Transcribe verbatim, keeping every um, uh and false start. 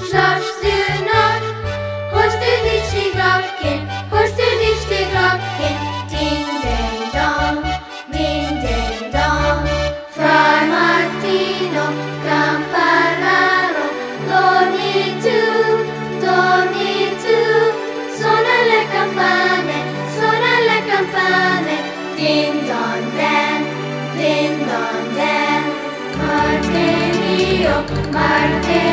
Schlafst du noch? Hörst du nicht die Glocken? Hörst du nicht die Glocken? Ding, ding, dong, ding, ding, dong. Fra Martino, campanaro, dormi tu, dormi tu. Suona le campane, suona le campane. Ding, dong, dan, ding, dong, dan. Marte mio, Marte